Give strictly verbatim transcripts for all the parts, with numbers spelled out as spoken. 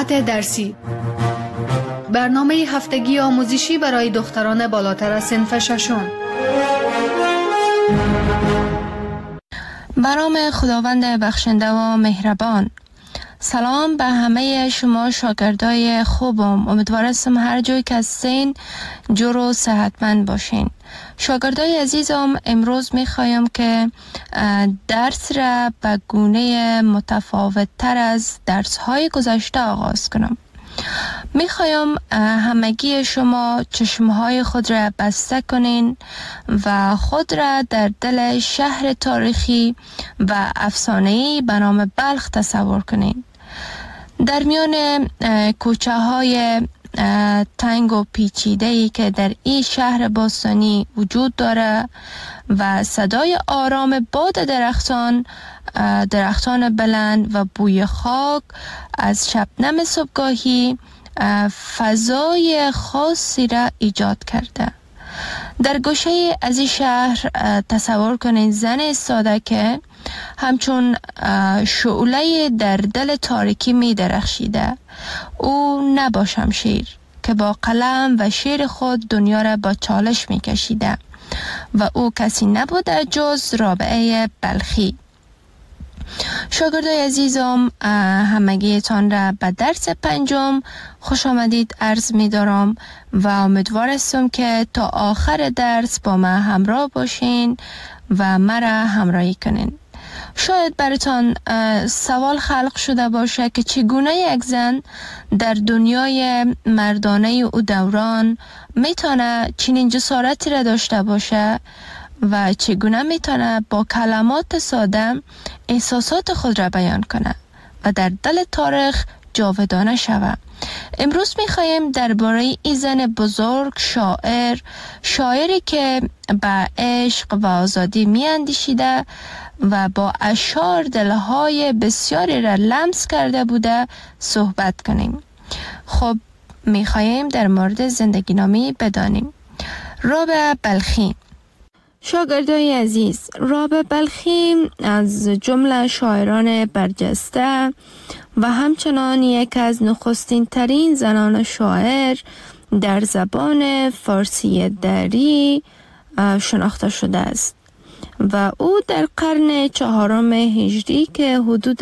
سطح درسی، برنامه هفتگی آموزشی برای دختران بالاتر از صنف ششم. به نام خداوند بخشنده و مهربان. سلام به همه شما شاگردای خوبم. امیدوارم هر جایی که هستین جور و صحتمند باشین. شاگردای عزیزم، امروز میخوایم که درس را به گونه متفاوت تر از درس های گذشته آغاز کنم. میخوایم همگی شما چشمهای خود را بسته کنین و خود را در دل شهر تاریخی و افسانه‌ای به نام بلخ تصور کنین. در میان کوچه های تنگ و پیچیده‌ای که در این شهر باستانی وجود داره و صدای آرام باد درختان درختان بلند و بوی خاک از شبنم صبحگاهی فضای خاصی را ایجاد کرده. در گوشه از این شهر تصور کنید زن ایستاده که همچون شعله در دل تاریکی می درخشیده. او نه با شمشیر که با قلم و شعر خود دنیا را با چالش می کشیده و او کسی نبوده جز رابعه بلخی. شاگردای عزیزم، همگیتان را به درس پنجم خوش آمدید عرض می دارم و امیدوار هستم که تا آخر درس با من همراه باشین و مرا همراهی کنین. شاید براتان سوال خلق شده باشه که چگونه یک زن در دنیای مردانه او دوران میتونه چنین جسارتی را داشته باشه و چگونه میتونه با کلمات ساده احساسات خود را بیان کنه و در دل تاریخ جاودانه شود. امروز میخوایم درباره این زن بزرگ، شاعر شاعری که به عشق و آزادی میاندیشیده و با اشعار دلهای بسیاری را لمس کرده بوده صحبت کنیم. خب میخوایم در مورد زندگی نامی بدانیم. رابعه بلخی. شاگردای عزیز، رابعه بلخی از جمله شاعران برجسته و همچنان یک از نخستین ترین زنان شاعر در زبان فارسی دری شناخته شده است و او در قرن چهارم هجری که حدود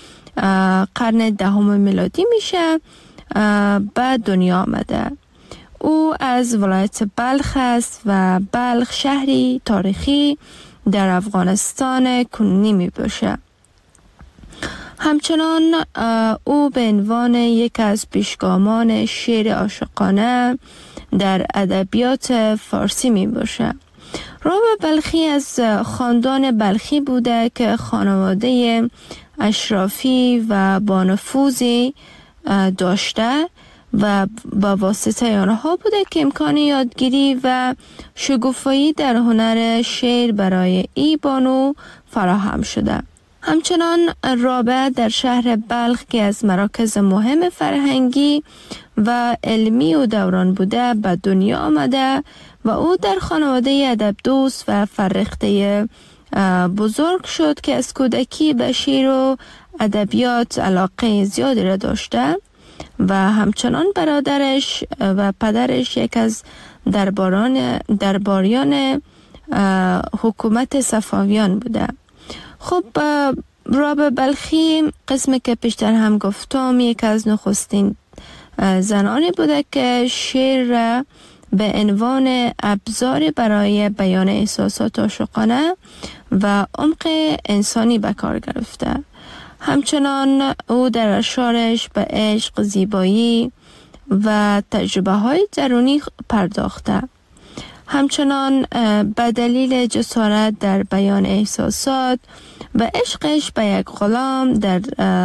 قرن دهم میلادی میشه به دنیا آمده. او از ولایت بلخ است و بلخ شهری تاریخی در افغانستان کنونی می باشه. همچنان او به عنوان یک از پیشگامان شعر عاشقانه در ادبیات فارسی می باشه. رابعه بلخی از خاندان بلخی بوده که خانواده اشرافی و با نفوذی داشته و با واسطه آنها بوده که امکان یادگیری و شگوفایی در هنر شعر برای ای بانو فراهم شده. همچنان رابعه در شهر بلخ که از مراکز مهم فرهنگی و علمی و دوران بوده به دنیا آمده و او در خانواده ادب دوست و فرهیخته بزرگ شد که از کودکی به شعر و ادبیات علاقه زیادی را داشته و همچنان برادرش و پدرش یک از درباران درباریان حکومت صفویان بوده. خب رابعه بلخی قسمی که پیشتر هم گفتم یک از نخستین زنانی بوده که شعر را به عنوان ابزار برای بیان احساسات عاشقانه و عمق انسانی به کار گرفته. همچنان او در اشعارش به عشق، زیبایی و تجربه های درونی پرداخته. همچنان به دلیل جسارت در بیان احساسات و عشقش به یک غلام در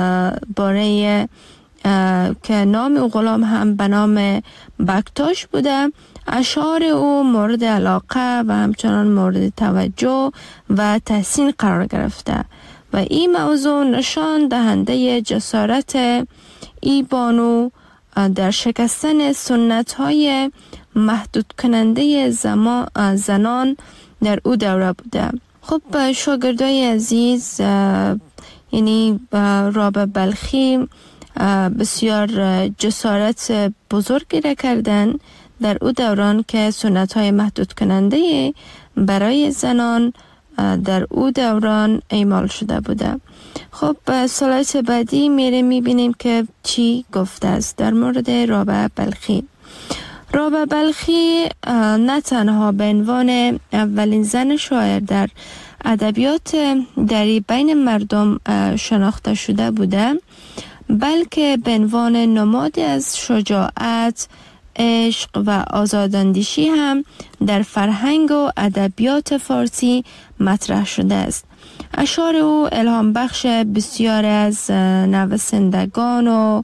باره که نام او غلام هم به نام بکتاش بوده، اشعار او مورد علاقه و همچنان مورد توجه و تحسین قرار گرفته و این موضوع نشان دهنده جسارت ای بانو در شکستن سنت های محدود کننده زنان در او دوره بوده. خب شاگردای عزیز، یعنی رابعه بلخی بسیار جسارت بزرگی را کردن در او دوران که سنت های محدود کننده برای زنان در او دوران اعمال شده بوده. خب سلایت بعدی میره میبینیم که چی گفته است در مورد رابعه بلخی. رابعه بلخی نه تنها به عنوان اولین زن شاعر در ادبیات دری بین مردم شناخته شده بوده، بلکه به عنوان نمادی از شجاعت، عشق و آزاداندیشی هم در فرهنگ و ادبیات فارسی مطرح شده است. اشعار او الهام بخش بسیار از نویسندگان و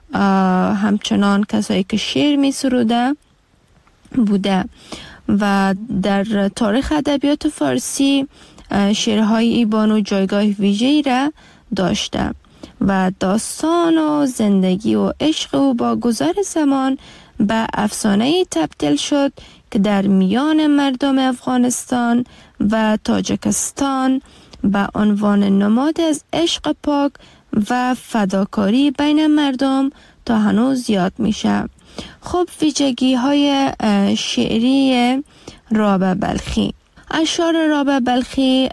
همچنان کسایی که شعر می سروده بوده و در تاریخ ادبیات فارسی شعرهای ای بانو جایگاه ویژه‌ای را داشته و داستان و زندگی و عشق او با گذر زمان به افسانه‌ای تبدیل شد که در میان مردم افغانستان و تاجیکستان به عنوان نماد از عشق پاک و فداکاری بین مردم تا هنوز یاد میشه. خب ویژگی های شعری رابعه بلخی. اشعار رابعه بلخی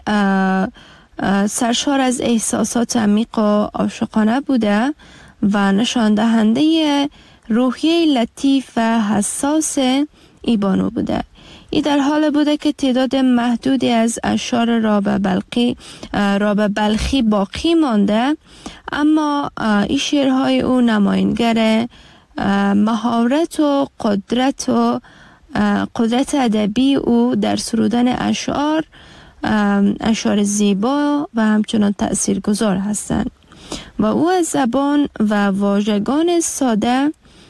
سرشار از احساسات عمیق و عاشقانه بوده و نشان دهنده روحیه لطیف و حساس ای بانو بوده. ای در حال بوده که تعداد محدودی از اشعار رابعه بلخی رابعه بلخی باقی مانده، اما این شعرهای او نماینگر مهارت و قدرت و قدرت ادبی او در سرودن اشعار اشعار زیبا و همچنان تأثیرگذار هستند و او از زبان و واژگان ساده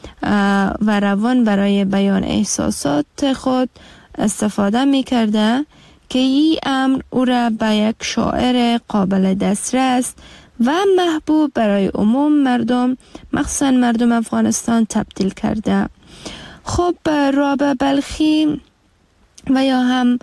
و روان برای بیان احساسات خود استفاده می کرده که این امر او را به یک شاعر قابل دسترس و محبوب برای عموم مردم، مخصوصا مردم افغانستان، تبدیل کرده. خب رابعه بلخی و یا هم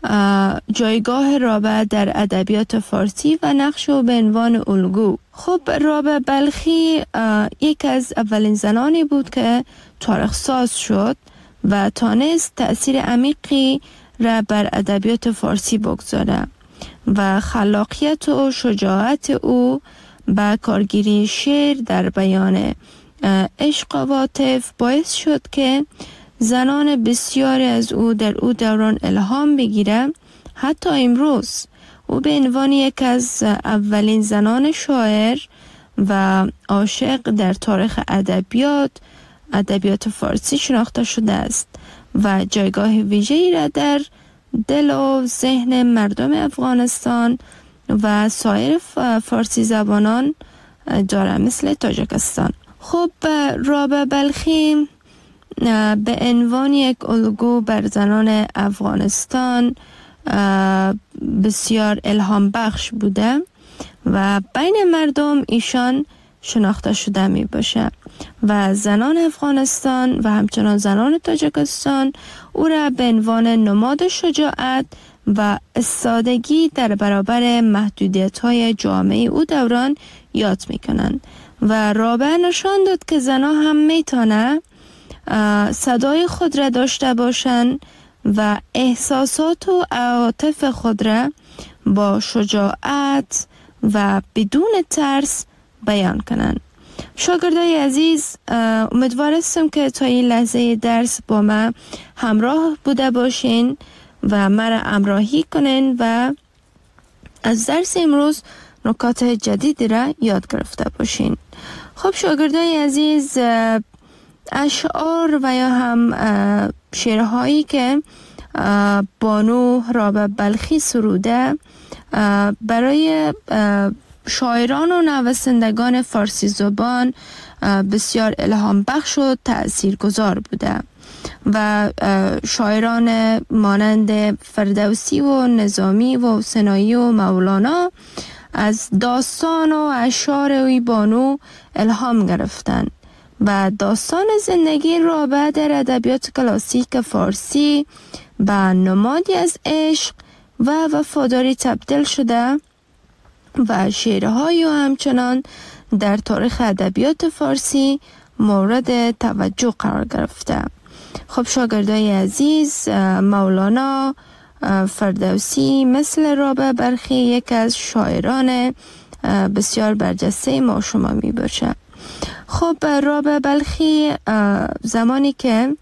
جایگاه رابعه در ادبیات فارسی و نقش او به عنوان الگو. خب رابعه بلخی یک از اولین زنانی بود که تاریخ ساز شد و تانست تأثیر عمیقی را بر ادبیات فارسی بگذاره و خلاقیت و شجاعت او با کارگیری شعر در بیان عشق و عاطفه باعث شد که زنان بسیاری از او در او دوران الهام بگیره. حتی امروز او به عنوان یک از اولین زنان شاعر و عاشق در تاریخ ادبیات ادبیات فارسی شناخته شده است و جایگاه ویژه‌ای را در دل و ذهن مردم افغانستان و سایر فارسی زبانان داره، مثل تاجیکستان. خب رابعه بلخی به عنوان یک الگو بر زنان افغانستان بسیار الهام بخش بوده و بین مردم ایشان شناخته شده می باشه و زنان افغانستان و همچنان زنان تاجیکستان او را به عنوان نماد شجاعت و استادگی در برابر محدودیت های جامعه او دوران یاد می کنند و رابعه نشان داد که زنان هم می تانه صدای خود را داشته باشند و احساسات و عواطف خود را با شجاعت و بدون ترس بیان کنند. شاگردای عزیز، امیدوار هستم که تا این لحظه درس با ما همراه بوده باشین و مرا همراهی کنین و از درس امروز نکات جدیدی را یاد گرفته باشین. خب شاگردای عزیز، اشعار و یا هم شعرهایی که بانو رابعه بلخی سروده برای شاعران و نویسندگان فارسی زبان بسیار الهام بخش و تأثیر گذار بوده و شاعران مانند فردوسی و نظامی و حسینی و مولانا از داستان و اشعار وی بانو الهام گرفتند و داستان زندگی رابعه در ادبیات کلاسیک فارسی به نمادی از عشق و وفاداری تبدیل شده و شعرهای و همچنان در تاریخ ادبیات فارسی مورد توجه قرار گرفته. خب شاگردای عزیز، مولانا فردوسی مثل رابعه بلخی یک از شاعران بسیار برجسته ما شما می باشه. خب رابعه بلخی زمانی که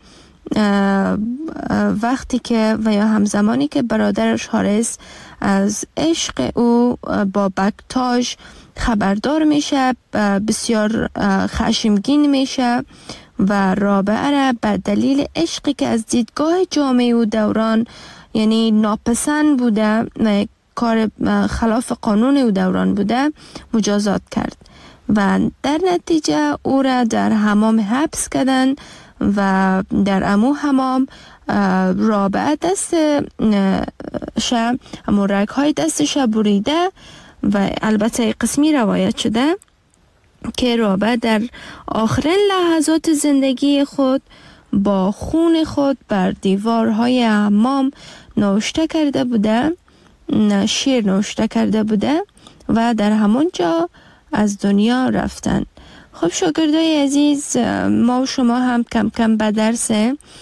وقتی که و یا همزمانی که برادرش حارث از عشق او با بکتاژ خبردار میشه، بسیار خشمگین میشه و رابعه را به دلیل عشقی که از دیدگاه جامعه و دوران یعنی ناپسند بوده، کار خلاف قانون او دوران بوده، مجازات کرد و در نتیجه او را در حمام حبس کردن و در امو حمام رابعه دست شه امو رگ های دستش بریده و البته قسمی روایت شده که رابعه در آخرین لحظات زندگی خود با خون خود بر دیوارهای حمام نوشته کرده بوده، شعر نوشته کرده بوده و در همون جا از دنیا رفتن. خب شاگردای عزیز، ما و شما هم کم کم به درس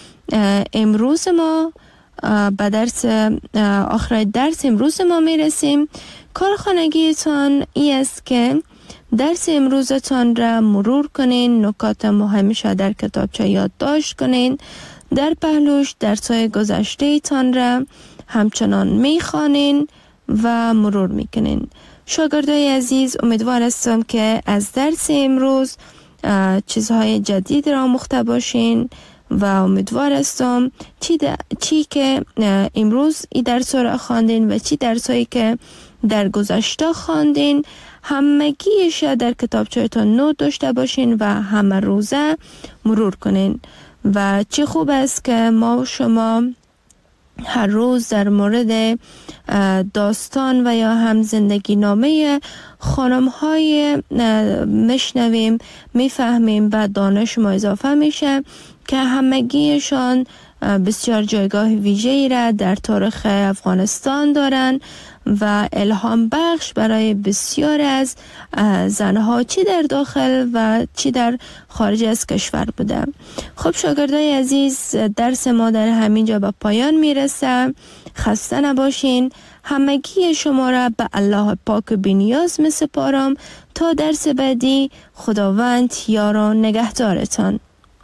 امروز ما به درس آخر درس امروز ما میرسیم. کارخانگیتان ای است که درس امروزتان را مرور کنین، نکات مهمش در کتابچه یادداشت کنین، در پهلوش درس‌های گذشته تان را همچنان میخوانین و مرور میکنین. شاگردای عزیز، امیدوار هستم که از درس امروز چیزهای جدید را آموخته باشین و امیدوار هستم چی, چی که امروز این درس را خواندین و چی درسایی که در گذشته خواندین همگیش در کتابچه‌تان نوت داشته باشین و همه روزه مرور کنین. و چه خوب است که ما و شما هر روز در مورد داستان و یا هم زندگی نامه خانم های مشنویم، میفهمیم و دانش ما اضافه میشه که همگیشان بسیار جایگاه ویژه‌ای را در تاریخ افغانستان دارن و الهام بخش برای بسیار از زنها چی در داخل و چی در خارج از کشور بوده. خب شاگردای عزیز، درس ما در همین جا به پایان میرسه. خسته نباشین. همگی شما را به الله پاک بی‌نیاز می سپارم تا درس بعدی. خداوند یار و نگهدارتان.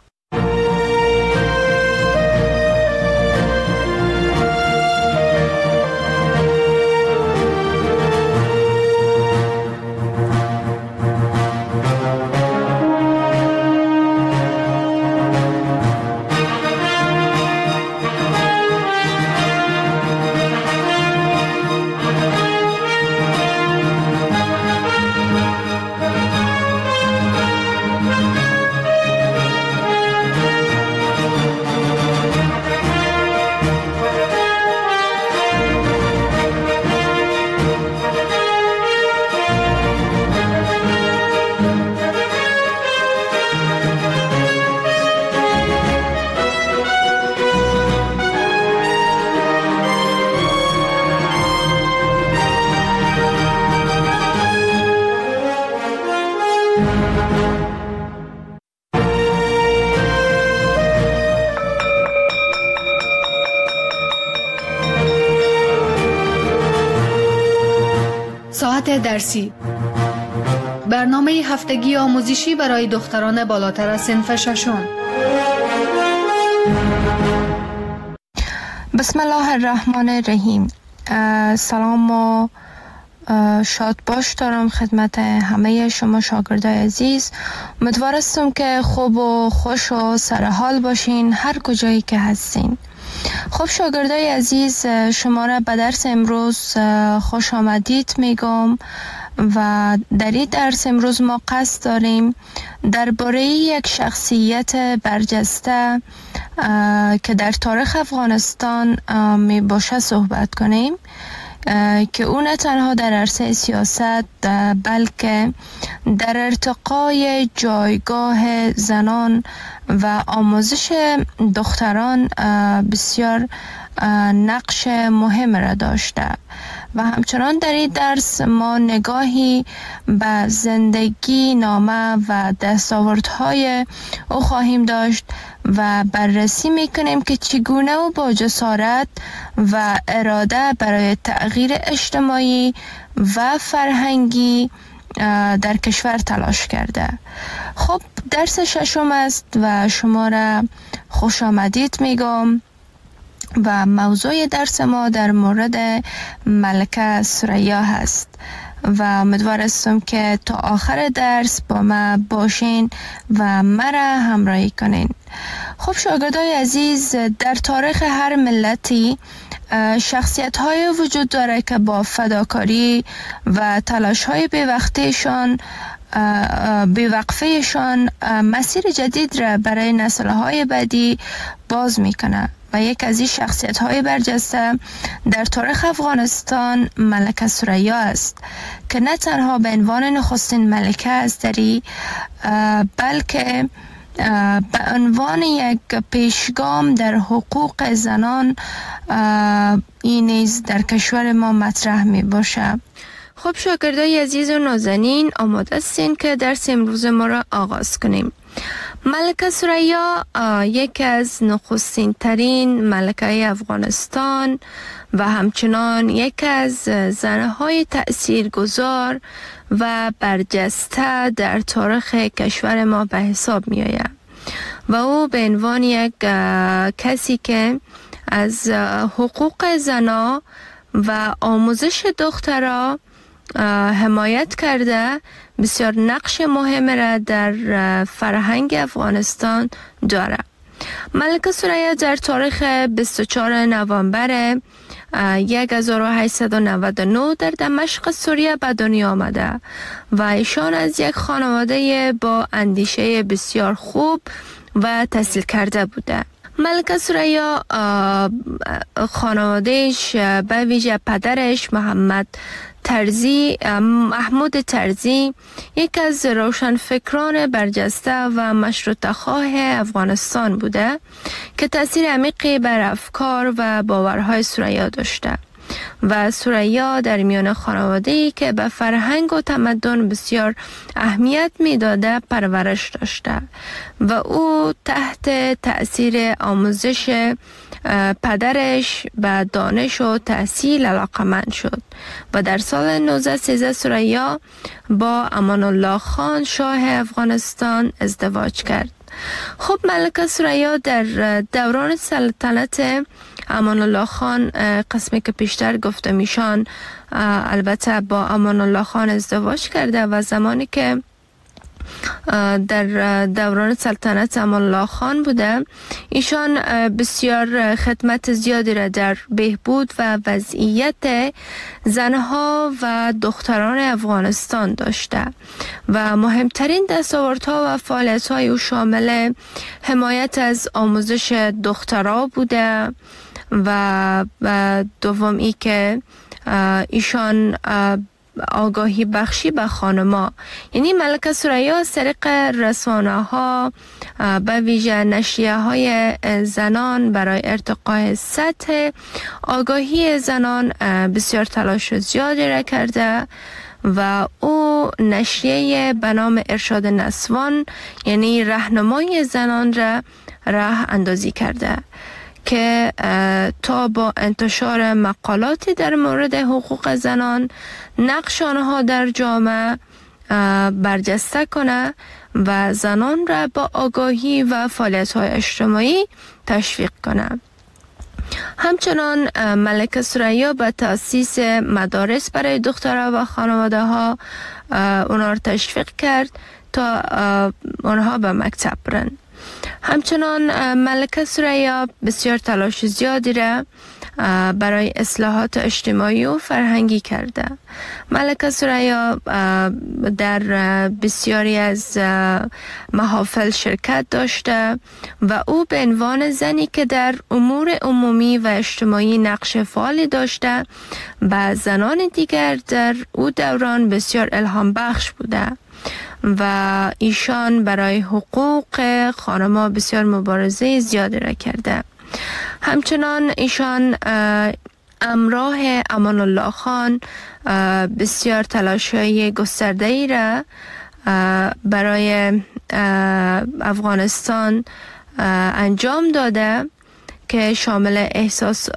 ساعت درسی، برنامه هفتگی آموزشی برای دختران بالاتر از صنف ششم. بسم الله الرحمن الرحیم. سلام و شاد باش دارم خدمت همه شما شاگردای عزیز. امیدوار هستم که خوب و خوش و سرحال باشین هر کجایی که هستین. خب شاگردای عزیز، شما را به درس امروز خوش آمدید میگم و در این درس امروز ما قصد داریم درباره یک شخصیت برجسته که در تاریخ افغانستان می باشه صحبت کنیم که او نه تنها در عرصه سیاست بلکه در ارتقای جایگاه زنان و آموزش دختران بسیار نقش مهم را داشته و همچنان در این درس ما نگاهی به زندگی نامه و دستاوردهای او خواهیم داشت و بررسی میکنیم که چگونه او با جسارت و اراده برای تغییر اجتماعی و فرهنگی در کشور تلاش کرده. خب درس ششم است و شما را خوش آمدید میگم و موضوع درس ما در مورد ملکه ثریا هست و امیدوار هستم که تا آخر درس با ما باشین و مرا همراهی کنین. خب شاگردای عزیز، در تاریخ هر ملتی شخصیت های وجود داره که با فداکاری و تلاش های بیوقفهشان بیوقفهشان مسیر جدید را برای نسل های بعدی باز میکنه و یک از این شخصیت های برجسته در تاریخ افغانستان ملکه ثریا است که نه تنها به عنوان نخستین ملکه است بلکه به عنوان یک پیشگام در حقوق زنان این نیز در کشور ما مطرح می باشه. خب شاگردای عزیز و نازنین، آماده هستین که درس امروز ما را آغاز کنیم. ملکه ثریا یک از نخستین ترین ملکه افغانستان و همچنان یک از زنهای تأثیرگذار و برجسته در تاریخ کشور ما به حساب می آید و او به عنوان یک کسی که از حقوق زنا و آموزش دخترها حمایت کرده بسیار نقش مهم را در فرهنگ افغانستان دارد. ملکه ثریا در تاریخ بیست و چهارم نوامبر هزار و هشتصد و نود و نه در دمشق سوریه به دنیا آمده و ایشان از یک خانواده با اندیشه بسیار خوب و تحصیل کرده بوده. ملکه ثریا خانوادهش به ویژه پدرش محمد ترزی محمود ترزی یک از روشنفکران برجسته و مشروطه خواه افغانستان بوده که تأثیر عمیقی بر افکار و باورهای ثریا داشته و ثریا در میان خانواده‌ای که به فرهنگ و تمدن بسیار اهمیت میداده پرورش داشته و او تحت تأثیر آموزش پدرش به دانش و تحصیل علاقمند شد و در سال نوزده و سیزده ثریا با امان الله خان شاه افغانستان ازدواج کرد. خب ملکه ثریا در دوران سلطنت امان الله خان، قسمی که پیشتر گفته میشان، البته با امان الله خان ازدواج کرده و زمانی که در دوران سلطنت امان الله خان بوده ایشان بسیار خدمت زیادی را در بهبود و وضعیت زنها و دختران افغانستان داشته و مهمترین دستاوردها و فعالیت‌های او شامل حمایت از آموزش دخترها بوده و دوم ای که ایشان آگاهی بخشی به خانما، یعنی ملکه ثریا از طریق رسانه ها به ویژه نشریه های زنان برای ارتقاء سطح آگاهی زنان بسیار تلاش زیادی را کرده و او نشریه به نام ارشاد نسوان یعنی راهنمای زنان را راه اندازی کرده که تا با انتشار مقالاتی در مورد حقوق زنان نقش آنها در جامعه برجسته کنه و زنان را با آگاهی و فعالیت‌های اجتماعی تشویق کنه. همچنان ملکه ثریا به تأسیس مدارس برای دخترها و خانواده ها اونها را تشویق کرد تا اونها به مکتب برن. همچنان ملکه ثریا بسیار تلاش زیادی را برای اصلاحات اجتماعی و فرهنگی کرده. ملکه ثریا در بسیاری از محافل شرکت داشته و او به عنوان زنی که در امور عمومی و اجتماعی نقش فعالی داشته به زنان دیگر در او دوران بسیار الهام بخش بوده و ایشان برای حقوق خانم‌ها بسیار مبارزه زیادی را کرده. همچنان ایشان همراه امان الله خان بسیار تلاش‌های گسترده‌ای را برای افغانستان انجام داده که شامل احساس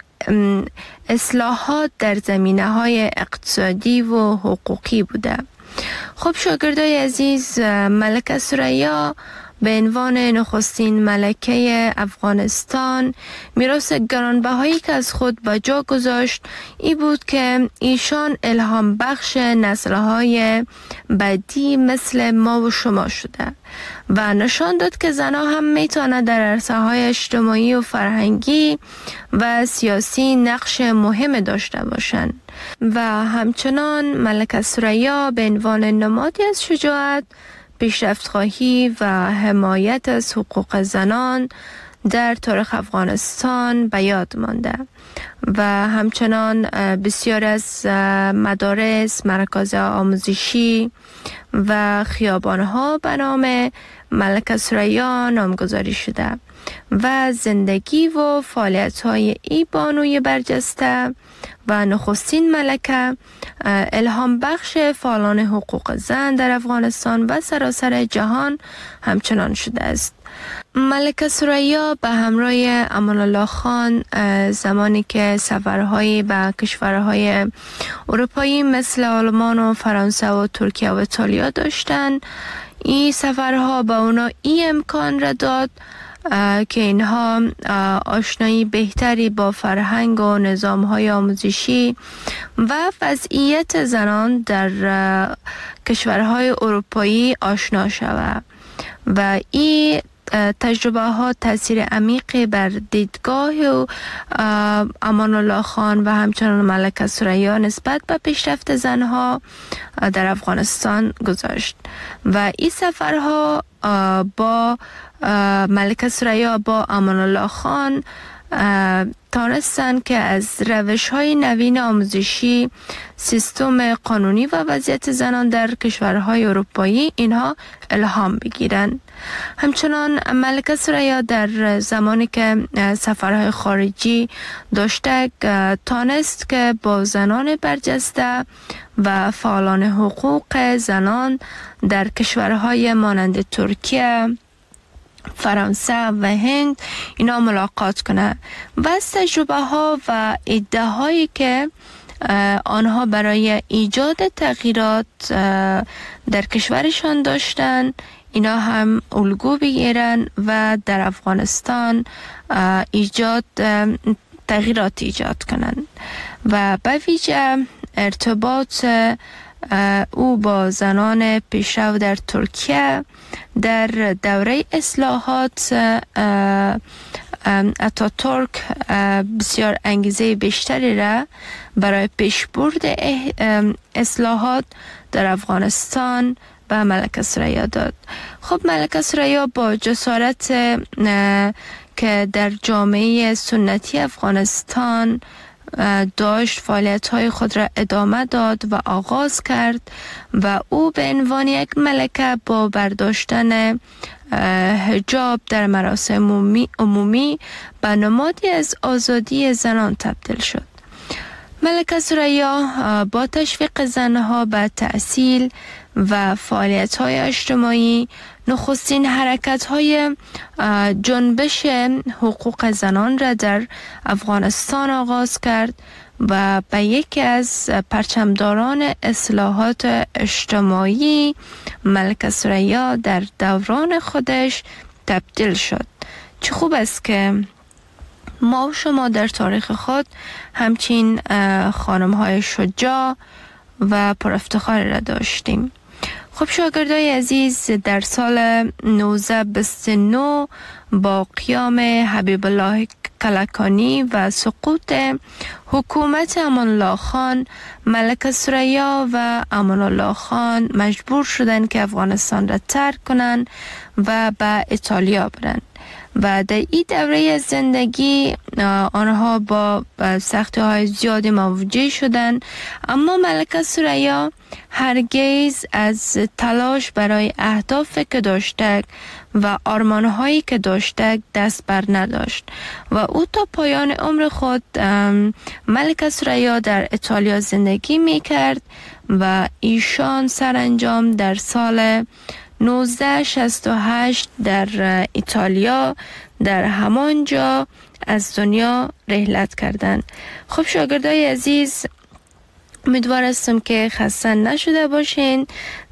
اصلاحات در زمینه‌های اقتصادی و حقوقی بوده. خب شاگردای عزیز، ملکه ثریا به عنوان نخستین ملکه افغانستان میراث گرانبهایی که از خود به جا گذاشت ای بود که ایشان الهام بخش نسل‌های بعدی مثل ما و شما شده و نشان داد که زنها هم میتونه در عرصه‌های اجتماعی و فرهنگی و سیاسی نقش مهم داشته باشند و همچنان ملکه ثریا به عنوان نمادی از شجاعت، پیشرفت‌خواهی و حمایت از حقوق زنان در تاریخ افغانستان به یاد مانده و همچنان بسیار از مدارس، مراکز آموزشی و خیابان‌ها به نام ملکه ثریا نامگذاری شده و زندگی و فعالیت‌های ای بانوی برجسته و نخستین ملکه الهام بخش فعالان حقوق زن در افغانستان و سراسر جهان همچنان شده است. ملکه ثریا به همراه امان الله خان زمانی که سفرهایی به کشورهای اروپایی مثل آلمان و فرانسه و ترکیه و ایتالیا داشتند، این سفرها به اونا این امکان را داد که اینها آشنایی بهتری با فرهنگ و نظام‌های آموزشی و وضعیت زنان در کشورهای اروپایی آشنا شود و این تجربه ها تاثیر عمیقی بر دیدگاه و امان الله خان و همچنان ملکه ثریا نسبت به پیشرفت زنها در افغانستان گذاشت و این سفرها با ملکه ثریا با امان الله خان تانستند که از روش‌های نوین آموزشی، سیستم قانونی و وضعیت زنان در کشورهای اروپایی اینها الهام بگیرند. همچنان ملکه ثریا در زمانی که سفرهای خارجی داشته تانست که با زنان برجسته و فعالان حقوق زنان در کشورهای مانند ترکیه، فرانسه و هند اینا ملاقات کنه و از تجربه ها و ایده هایی که آنها برای ایجاد تغییرات در کشورشان داشتن اینا هم الگو بگیرن و در افغانستان ایجاد تغییرات ایجاد کنن و به ویژه ارتباط او با زنان پیشرو در ترکیه در دوره اصلاحات اتاتورک بسیار انگیزه بیشتری را برای پیشبرد اصلاحات در افغانستان به ملکه ثریا داد. خب ملکه ثریا با جسارت که در جامعه سنتی افغانستان داشت فعالیت‌های خود را ادامه داد و آغاز کرد و او به عنوان یک ملکه با برداشتن حجاب در مراسم عمومی, عمومی به نمادی از آزادی زنان تبدیل شد. ملکه ثریا با تشویق زنها به تحصیل و فعالیت‌های اجتماعی نخستین حرکت‌های جنبش حقوق زنان را در افغانستان آغاز کرد و به یکی از پرچمداران اصلاحات اجتماعی ملکه ثریا در دوران خودش تبدیل شد. چه خوب است که ما و شما در تاریخ خود همچین خانم‌های شجاع و پر افتخار را داشتیم. خب شاگردای عزیز، در سال نوزده بیست و نه با قیام حبیب الله کلکانی و سقوط حکومت امان الله خان، ملکه ثریا و امان الله خان مجبور شدند که افغانستان را ترک کنند و به ایتالیا برند و در این دوره از زندگی آنها با سختی های زیادی مواجه شدند، اما ملکه ثریا هرگز از تلاش برای اهدافی که داشته و آرمانهایی که داشته دست بر نداشت و او تا پایان عمر خود ملکه ثریا در ایتالیا زندگی می کرد و ایشان سرانجام در سال نوزده شصت و هشت در ایتالیا در همانجا از دنیا رحلت کردند. خب شاگردای عزیز، امیدوار هستم که خسته نشده باشین.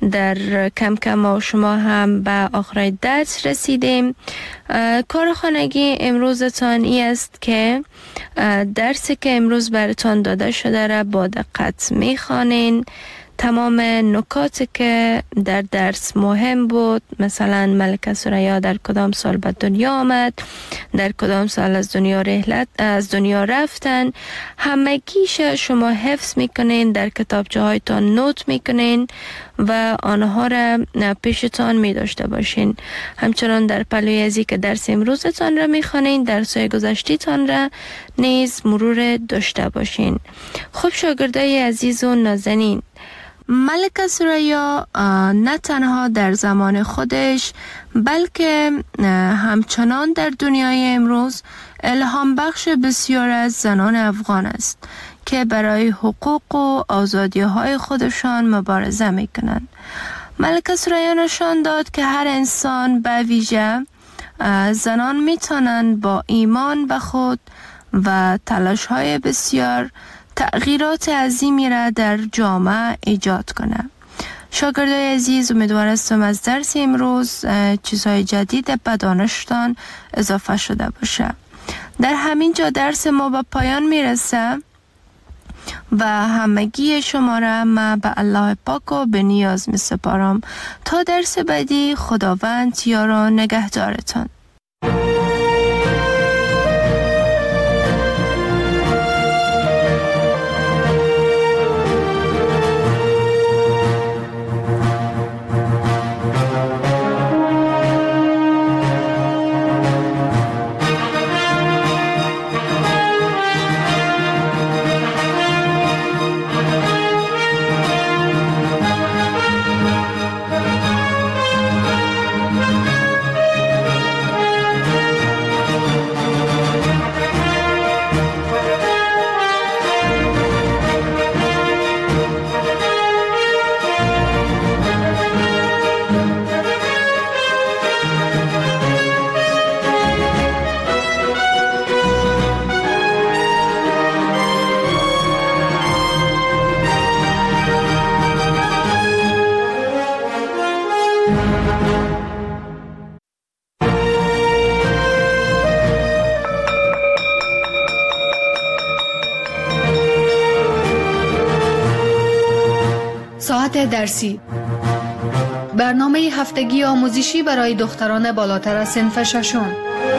در کم کم ما شما هم به آخر درس رسیدیم. کار خانگی امروزتان ای است که درسی که امروز براتان داده شده را با دقت میخوانین. تمام نکاتی که در درس مهم بود، مثلا ملکه ثریا در کدام سال به دنیا آمد، در کدام سال از دنیا رحلت از دنیا رفتن، همگیش شما حفظ میکنین، در کتابچه هایتان نوت میکنین و آنها را پیشتان می داشته باشین. همچنان در پلوی ازی که درس امروزتان را میخوانین، درس‌های گذشته‌تان را نیز مرور داشته باشین. خب شاگردای عزیز و نازنین، ملکه ثریا نه تنها در زمان خودش بلکه همچنان در دنیای امروز الهام بخش بسیار از زنان افغان است که برای حقوق و آزادی های خودشان مبارزه می کنند. ملکه ثریا نشان داد که هر انسان به ویژه زنان می توانند با ایمان به خود و تلاش های بسیار تغییرات عظیمی را در جامعه ایجاد کنه. شاگردای عزیز، امیدوار هستم از درس امروز چیزهای جدید به دانشتان اضافه شده باشه. در همین جا درس ما به پایان میرسه و همگی شما را ما به الله پاک و به نیاز می سپارم. تا درس بعدی، خداوند یار و نگهدارتان. ساعت درسی، برنامه هفتگی آموزشی برای دختران بالاتر از صنف ششم.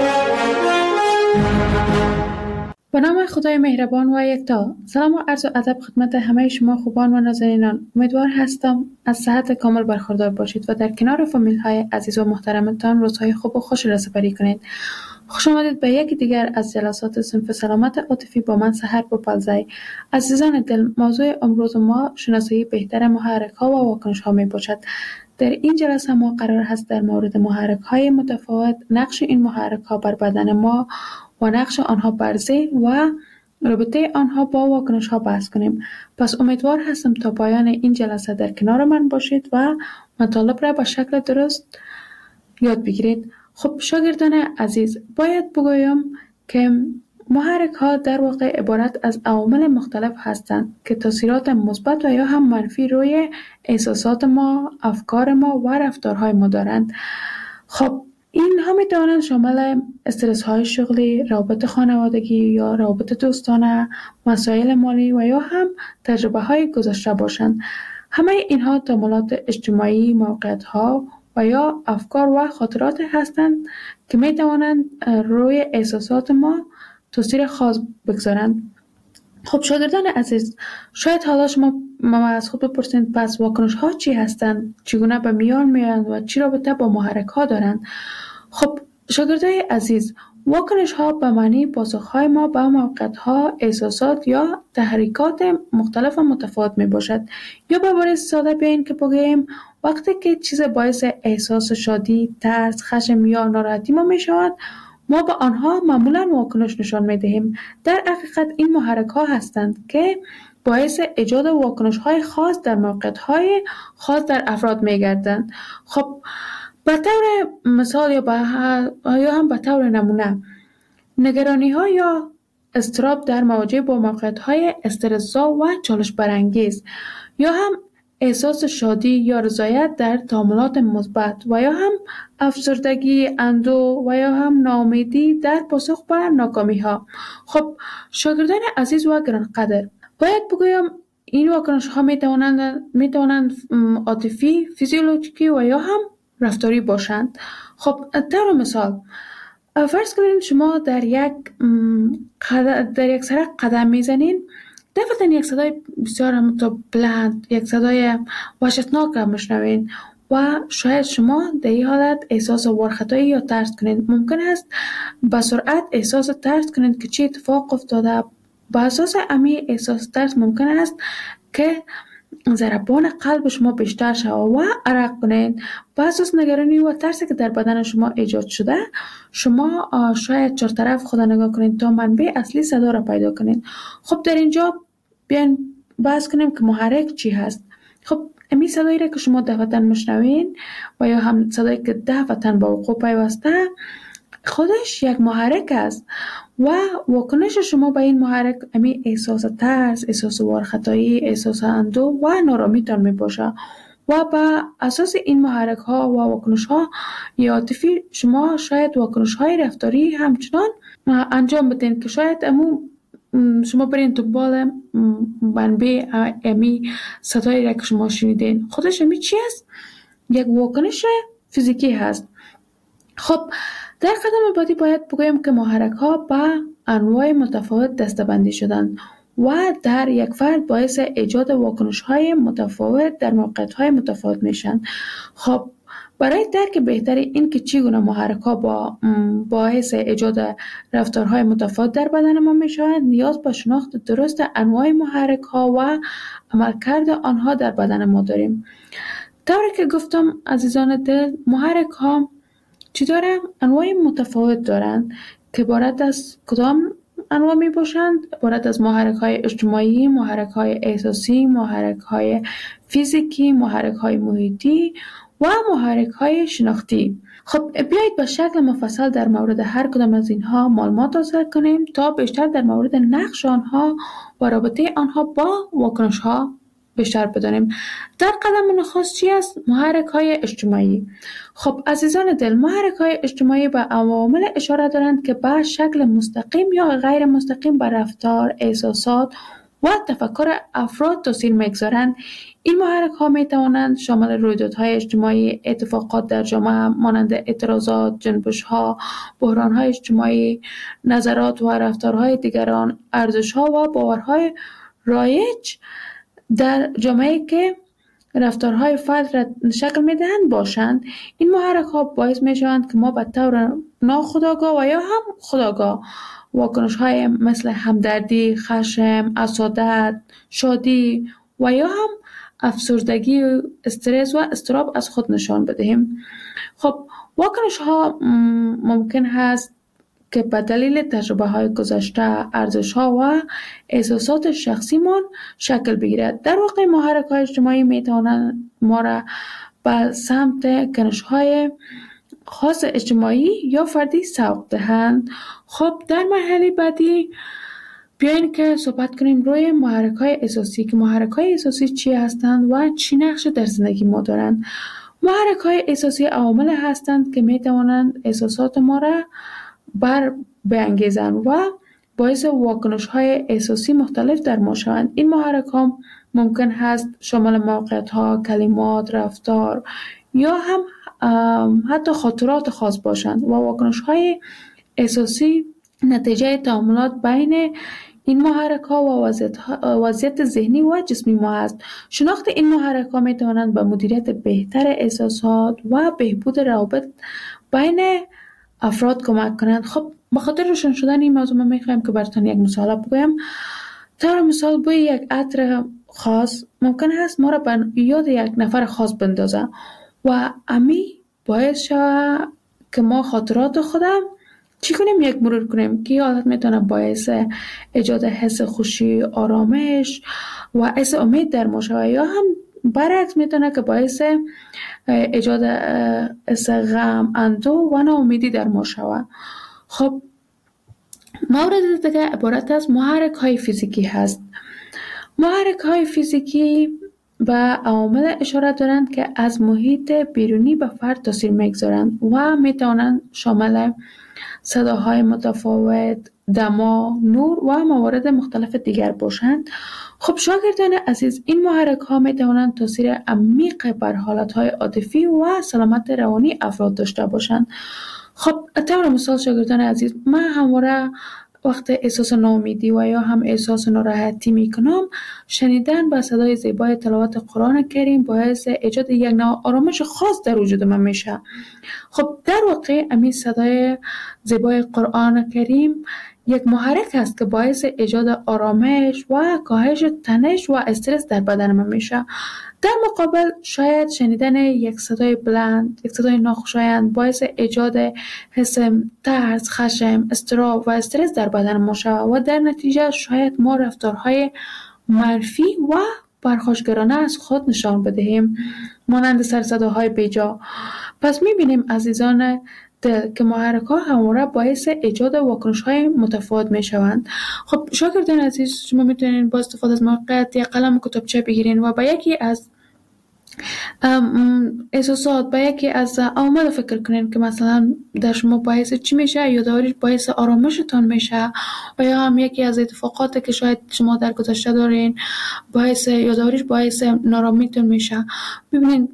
به نام خدای مهربان و یکتا. سلام و عرض و ادب خدمت همه شما خوبان و نازنینان. امیدوار هستم از صحت کامل برخوردار باشید و در کنار فامیل های عزیز و محترمتان روزهای خوب و خوش را سپری کنید. خوش آمدید به یکی دیگر از جلسات صنف سلامت عاطفی با من سحر بوپلزی. عزیزان دل، موضوع امروز ما شناسایی بهتر محرک ها و واکنش ها می باشد. در این جلسه ما قرار هست در مورد محرک های متفاوت، نقش این محرک ها بر بدن ما و نقش آنها بر ذهن و رابطه آنها با واکنش ها بحث کنیم. پس امیدوار هستم تا پایان این جلسه در کنار من باشید و مطالب را به شکل درست یاد بگیرید. خب شاگردان عزیز، باید بگویم که محرک ها در واقع عبارت از عوامل مختلف هستند که تاثیرات مثبت و یا هم منفی روی احساسات ما، افکار ما و رفتارهای ما دارند. خب اینها می توانند شامل استرس های شغلی، روابط خانوادگی یا روابط دوستانه، مسائل مالی و یا هم تجربه های گذشته باشند. همه اینها تمایلات اجتماعی، موقعیت ها و یا افکار و خاطرات هستند که می توانند روی احساسات ما تاثیر خاص بگذارند. خب شاگردان عزیز، شاید حالا شما ما از خود بپرسید پس واکنش ها چی هستند؟ چگونه به میان میآیند و چی رابطه با محرک ها دارند؟ خب شاگردای عزیز، واکنش ها به معنی پاسخ های ما به موقعیت ها، احساسات یا تحریکات مختلف و متفاوت می باشد. یا به عبارت ساده بیاین که بگوییم وقتی که چیز باعث احساس شادی، ترس، خشم یا ناراحتی ما می شود، ما به آنها معمولا واکنش نشان می دهیم. در حقیقت این محرک ها هستند که باعث ایجاد واکنش های خاص در موقعیت های خاص در افراد می گردند. خب به طور مثال یا, یا هم به طور نمونه، نگرانی ها یا اضطراب در مواجهه با موقعیت های استرس‌زا و چالش برانگیز، یا هم احساس شادی یا رضایت در تعاملات مثبت، و یا هم افسردگی، اندوه و یا هم ناامیدی در پاسخ به ناکامی ها. خب شاگردان عزیز و گرانقدر، باید بگویم این واکنش ها می توانند می توانند عاطفی، فیزیولوژیکی و یا هم رفتاری باشند. خب در مثال فرض کنید شما در یک در یک سرک قدم میزنین، دفعتا یک صدای بسیار همونطور بلند، یک صدای وحشتناک هم میشنوین و شاید شما در این حالت احساس وارخطایی یا ترس کنید. ممکن است به سرعت احساس ترس کنید که چی اتفاق افتاده. به اساس امی احساس ترس ممکن است که ضربان قلب شما بیشتر شود و عرق کنید. به اساس نگرانی و ترسی که در بدن شما ایجاد شده، شما شاید چهار طرف خود نگاه کنید تا منبع اصلی صدا را پیدا کنید. خب در اینجا بیاین بحث کنیم که محرک چی هست. خب امی صدایی را که شما دفعتاً میشنوین و یا هم صدایی که دفعتاً با وقوع پیوسته، خودش یک محرک است و واکنش شما به این محرک امی احساس ترس، احساس وارخطایی، احساس اندوه و نارامیتان می باشه و به اساس این محرک ها و واکنش ها عاطفی شما شاید واکنش های رفتاری همچنان انجام بدین که شاید امو شما برین دنبال منبع امی صدایی را که شما شنیدین. خودش امی چی است؟ یک واکنش فیزیکی هست. خب در قدم بعدی باید بگویم که محرک ها به انواع متفاوت دسته‌بندی شدند و در یک فرد باعث ایجاد واکنش های متفاوت در موقعیت های متفاوت میشن. خب برای درک بهتری این که چگونه محرک ها با باعث ایجاد رفتارهای متفاوت در بدن ما میشوند، نیاز به شناخت درست انواع محرک ها و عملکرد آنها در بدن ما داریم. طوری که گفتم عزیزان دل، محرک ها چی داره؟ انواع متفاوت دارند که عبارت از کدام انواع می باشند؟ عبارت از محرک های اجتماعی، محرک های احساسی، محرک های فیزیکی، محرک های محیطی و محرک های شناختی. خب بیایید به شکل مفصل در مورد هر کدام از اینها معلومات حاصل کنیم تا بیشتر در مورد نقش آنها و رابطه آنها با واکنش ها بیشتر بدانیم. در قدم نخست چی است؟ محرک های اجتماعی. خب عزیزان دل، محرک های اجتماعی به عوامل اشاره دارند که به شکل مستقیم یا غیر مستقیم بر رفتار، احساسات و تفکر افراد تاثیر میگذارند. این محرک ها می توانند شامل رویدادهای اجتماعی، اتفاقات در جامعه مانند اعتراضات، جنبش ها، بحران های اجتماعی، نظرات و رفتارهای دیگران، ارزش ها و باورهای رایج در جامعه که رفتارهای فرد را شکل میدهند باشند. این محرک ها باعث می شوند که ما به طور ناخودآگاه و یا هم خودآگاه واکنش های مثل همدردی، خشم، حسادت، شادی و یا هم افسردگی، استرس و اضطراب از خود نشان بدهیم. خب واکنش ها ممکن هست که به دلیل تجربه های گذشته، ارزش ها و احساسات شخصیمان شکل بگیرد. در واقع محرک های اجتماعی می توانند ما را به سمت کنش های خاص اجتماعی یا فردی سوق دهند. خب در مرحله بعدی بیاین که صحبت کنیم روی محرک های احساسی، که محرک های احساسی چی هستند و چی نقش در زندگی ما دارند. محرک های احساسی عوامل هستند که می توانند احساسات ما را بر بانگیزند و باعث واکنش های احساسی مختلف در ما شوند. این محرک ها ممکن هست شامل موقعیت ها، کلمات، رفتار یا هم حتی خاطرات خاص باشند و واکنش های احساسی نتیجه تعاملات بین این محرک ها و وضعیت ذهنی و جسمی ما است. شناخت این محرک ها می توانند به مدیریت بهتر احساسات و بهبود روابط بین افراد کمک کنند. خب به خاطر روشن شدن این موضوع من میخوایم که براتون یک مثال بگویم. طور مثال بوی یک عطر خاص ممکن است ما را به یاد یک نفر خاص بندازه و امی باعث شود که ما خاطرات خودم چی کنیم؟ یک مرور کنیم که حالت میتونه باعث ایجاد حس خوشی، آرامش و حس امید در ما شود، یا هم برعکس میتونه که باعث ایجاد حس غم، اندوه و ناامیدی در ما شود. خب مورد دیگه عبارت از محرک های فیزیکی هست. محرک های فیزیکی به عوامل اشاره دارند که از محیط بیرونی به فرد تاثیر میگذارند و میتوانند شامل صداهای متفاوت، دما، نور و موارد مختلف دیگر باشند. خب شاگردان عزیز، این محرک ها میتوانند تاثیر عمیق بر حالت های عاطفی و سلامت روانی افراد داشته باشند. خب طور مثال شاگردان عزیز، من همواره وقت احساس ناامیدی و یا هم احساس ناراحتی میکنم، شنیدن با صدای زیبای تلاوت قرآن کریم باعث ایجاد یک نوع آرامش خاص در وجود من میشه. خب در واقع همین صدای زیبای قرآن کریم یک محرک است که باعث ایجاد آرامش و کاهش تنش و استرس در بدن من میشه. در مقابل شاید شنیدن یک صدای بلند، یک صدای ناخوشایند باعث ایجاد حس ترس، خشم، اضطراب و استرس در بدن ما شود و در نتیجه شاید ما رفتارهای منفی و پرخاشگرانه از خود نشان بدهیم، مانند سرصداهای بیجا. پس میبینیم عزیزان دل که محرک ها همواره باعث ایجاد واکنش های متفاوت می شوند. خب شاگردان عزیز، شما میتونین با استفاده از موقعیت یک قلم و کتابچه بگیرین و با یکی از احساسات، با یکی از عوامل فکر کنین که مثلا در شما باعث چی میشه، یادآوریش باعث آرامشتان میشه، و یا هم یکی از اتفاقاتی که شاید شما در گذشته دارین باعث یادآوریش باعث نارامیتون میشه. ببینین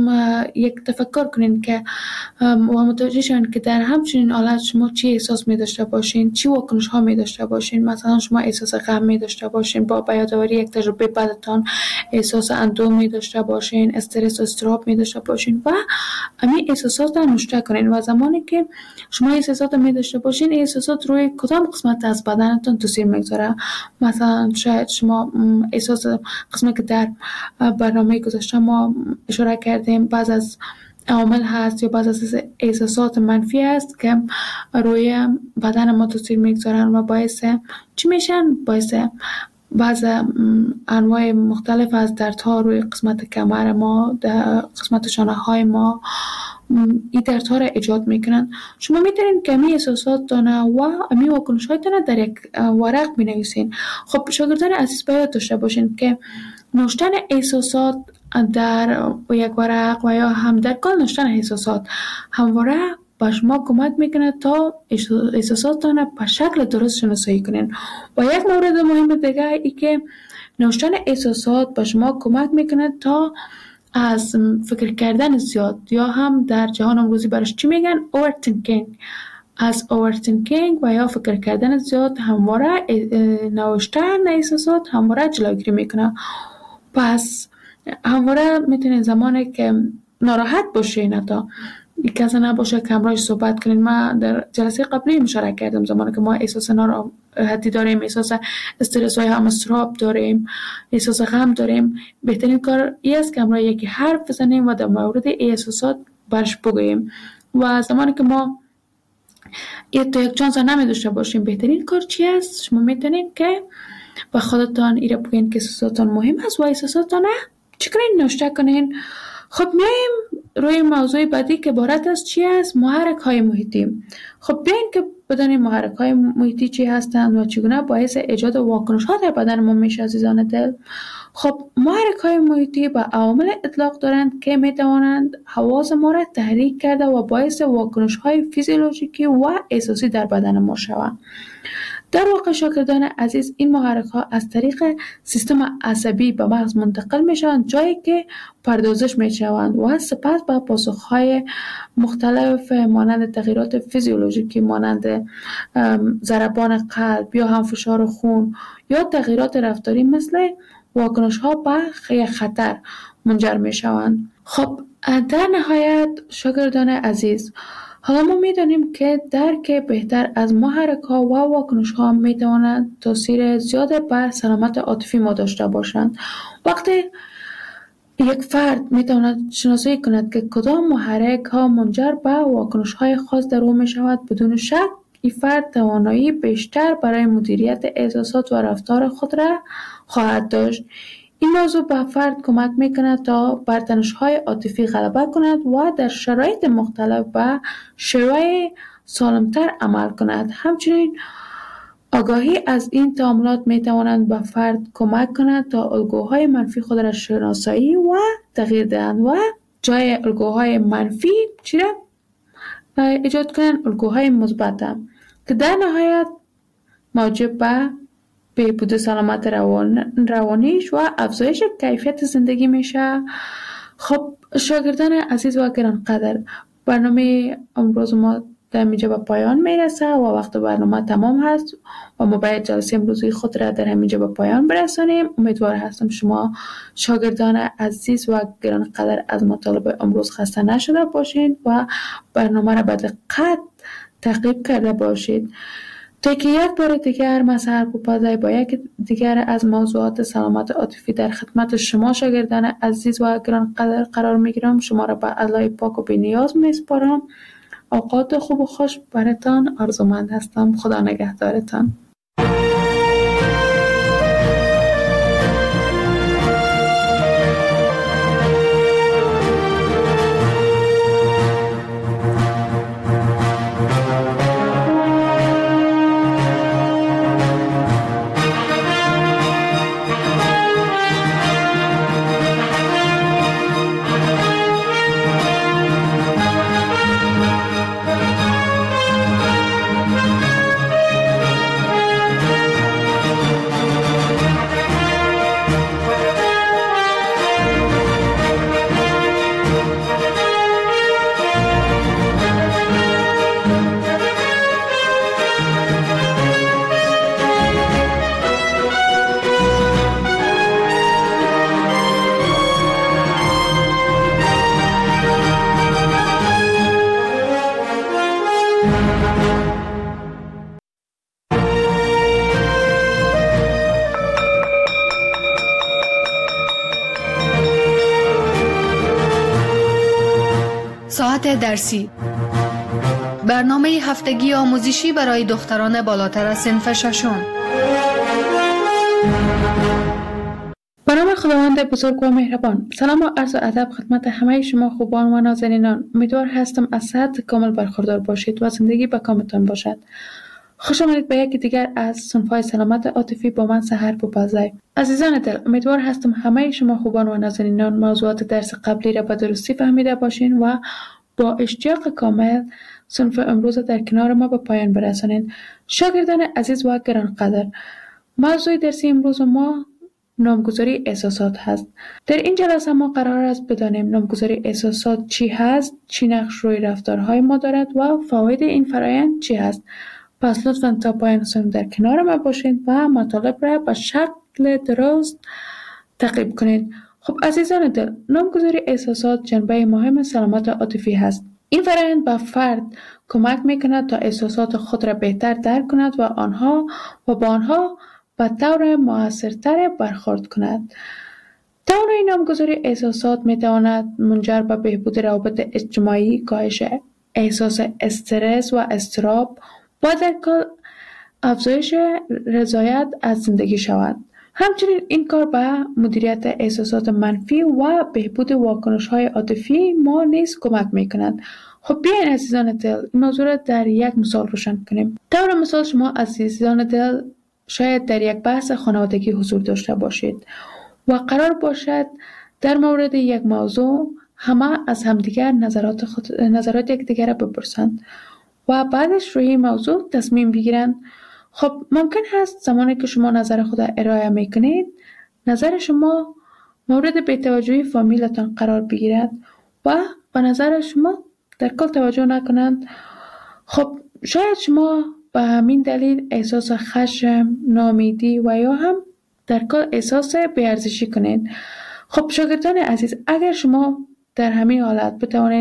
یک تفکر کنین که و متوجه شین که در همچنین حالت شما چی احساس می داشته باشین، چی واکنش ها می داشته باشین. مثلا شما احساس غم می داشته باشین، با یادآوری یک تجربه بدتان احساس اندوه می داشته باشین، استرس و اضطراب می داشته باشین و همین احساسات را نوشته کنین. و زمانی که شما احساسات می داشته باشین، احساسات روی کدام قسمت از بدنتون تاثیر میگذاره. مثلا شاید شما احساس قسمتی که در برنامه گذشته ما اشاره کردیم بعض از عوامل هست یا بعض از احساسات منفی است که روی بدن ما تاثیر میگذارن و باعث چی میشن؟ باعث بعض انواع مختلف از دردها روی قسمت کمر ما، در قسمت شانه های ما این دردها را ایجاد میکنن. شما میتونین که امی احساسات دانه و امی واکنش های دانه در یک ورق بنویسین. خب شاگردان عزیز باید داشته باشین که نوشتن احساسات در یک ورق و یا هم در کل نوشتن احساسات همواره به شما کمک میکنه تا احساساتتان به شکل درست شناسایی کنین. و یک مورد مهم دیگه ای که نوشتن احساسات به شما کمک میکنه تا از فکر کردن زیاد، یا هم در جهان امروزی برش چی میگن؟ overthinking، از overthinking و یا فکر کردن زیاد همواره نوشتن احساسات همواره جلوگیری میکنه. پس همواره میتونین زمانی که ناراحت باشین، حتی کسی نباشه که همراهش صحبت کنین. من در جلسه قبلی مشارکت کردم زمانی که ما احساس ناراحتی داریم، احساس استرس های هم اضطراب داریم، احساس غم داریم، بهترین کار این است که همراه یکی حرف بزنیم و در مورد احساسات برش بگوییم. و زمانی که ما یک تا یک چانس نمی داشته باشیم، بهترین کار چی است؟ شما میتونین که با خودتان ایره بگین که احساساتان مهم است و احساساتان چی کنین؟ نوشته کنین. خب میایم روی موضوع بعدی که عبارت از چی است؟ محرک های محیطی. خب بیاین که بدانیم محرک های محیطی چی هستند و چگونه باعث ایجاد واکنش ها در بدن ما میشه عزیزان دل. خب محرک های محیطی به عوامل اطلاق دارند که میتوانند حواس ما را تحریک کرده و باعث واکنش های فیزیولوژیکی و احساسی در بدن ما شوند. در واقع شاگردان عزیز، این محرک ها از طریق سیستم عصبی به مغز منتقل می شوند، جایی که پردازش می شوند و سپس به پاسخ های مختلف مانند تغییرات فیزیولوژیکی مانند ضربان قلب یا هم فشار خون یا تغییرات رفتاری مثل واکنش ها به خطر منجر می شوند. خب در نهایت شاگردان عزیز، حالا ما می‌دانیم که درک بهتر از محرک‌ها و واکنش‌ها می‌تواند تاثیر زیاد بر سلامت عاطفی ما داشته باشند. وقتی یک فرد می‌تواند شناسایی کند که کدام محرک‌ها منجر به واکنش‌های خاص در او می‌شود، بدون شک این فرد توانایی بیشتر برای مدیریت احساسات و رفتار خود را خواهد داشت. این موضوع به فرد کمک می‌کند تا بر تنش‌های عاطفی غلبه کند و در شرایط مختلف به شیوه سالم‌تر عمل کند. همچنین آگاهی از این تعاملات می‌تواند به فرد کمک کند تا الگوهای منفی خود را شناسایی و تغییر دهند و جای الگوهای منفی چی را ایجاد کنند؟ الگوهای مثبت که در نهایت موجب به بهبود سلامت روان روانیش و افزایش کیفیت زندگی میشه. خب شاگردان عزیز و گرانقدر، برنامه امروز ما در اینجا به پایان میرسه و وقت برنامه تمام هست و ما باید جلسه امروزی خود را در همینجا به پایان برسانیم. امیدوار هستم شما شاگردان عزیز و گرانقدر از مطالب امروز خسته نشده باشید و برنامه را به دقت تعقیب کرده باشید تا که یک بار دیگر من سحرپورپزی با یک دیگر از موضوعات سلامت عاطفی در خدمت شما شاگردان عزیز و گرانقدر قرار میگیرم. شما را به الله پاک و بی‌نیاز میسپارم. اوقات خوب و خوش براتان آرزومند هستم. خدا نگهدارتان. ساعت درسی، برنامه هفتگی آموزشی برای دختران بالاتر از صنف ششم. به نام خداوند بزرگ و مهربان. سلام و عرض ادب خدمت همه شما خوبان و نازنینان. امیدوار هستم از صحت کامل برخوردار باشید و زندگی به کامتان باشد. خوش آمدید به یکی دیگر از صنف‌های سلامت عاطفی با من سحرپورپزی. عزیزان دل، امیدوار هستم همه شما خوبان و نازنینان موضوعات درس قبلی را به درستی فهمیده باشین و با اشتیاق کامل صنف امروز در کنار ما به پایان برسانید. شاگردان عزیز و گرانقدر، موضوع درسی امروز ما نامگذاری احساسات هست. در این جلسه ما قرار است بدانیم نامگذاری احساسات چی هست، چی نقش روی رفتارهای ما دارد و فواید این فرایند چی هست. پس لطفاً تا پایان صنف در کنار ما باشید و مطالب را به شکل درست تعقیب کنید. خب عزیزان دل، نامگذاری احساسات جنبه مهم سلامت عاطفی هست. این فرآیند به فرد کمک میکند تا احساسات خود را بهتر درک کند و آنها و با آنها به طور موثرتر برخورد کند. توانایی نامگذاری احساسات میتواند منجر به بهبود روابط اجتماعی، کاهش احساس استرس و اضطراب و در کل افزایش رضایت از زندگی شود. همچنین این کار به مدیریت احساسات منفی و بهبود واکنش‌های عاطفی ما نیز کمک می‌کند. خب بیاین عزیزان دل این موضوع را در یک مثال روشن کنیم. طور مثال شما عزیزان دل شاید در یک بحث خانوادگی حضور داشته باشید و قرار باشد در مورد یک موضوع همه از همدیگر نظرات خود نظرات یکدیگر را بپرسند و بعدش روی این موضوع تصمیم بگیرند. خب ممکن هست زمانی که شما نظر خود را ارائه میکنید نظر شما مورد بی‌توجهی فامیلتان قرار بگیرد و به نظر شما در کل توجه نکنند. خب شاید شما به همین دلیل احساس خشم، ناامیدی و یا هم در کل احساس بی‌ارزشی کنید. خب شاگردان عزیز، اگر شما در همین حالت بتوانید